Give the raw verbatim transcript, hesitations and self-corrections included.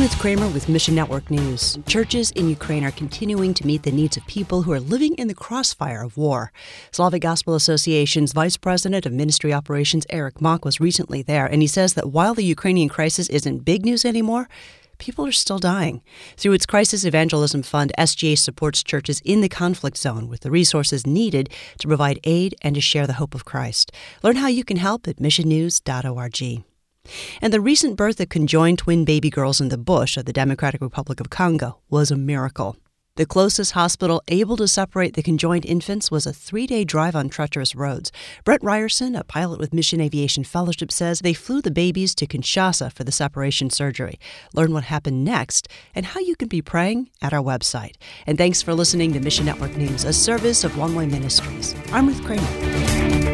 Ruth Kramer with Mission Network News. Churches in Ukraine are continuing to meet the needs of people who are living in the crossfire of war. Slavic Gospel Association's Vice President of Ministry Operations, Eric Mock, was recently there, and he says that while the Ukrainian crisis isn't big news anymore, people are still dying. Through its Crisis Evangelism Fund, S G A supports churches in the conflict zone with the resources needed to provide aid and to share the hope of Christ. Learn how you can help at mission news dot org. And the recent birth of conjoined twin baby girls in the bush of the Democratic Republic of Congo was a miracle. The closest hospital able to separate the conjoined infants was a three-day drive on treacherous roads. Brent Ryerson, a pilot with Mission Aviation Fellowship, says they flew the babies to Kinshasa for the separation surgery. Learn what happened next and how you can be praying at our website. And thanks for listening to Mission Network News, a service of Longway Ministries. I'm Ruth Kramer.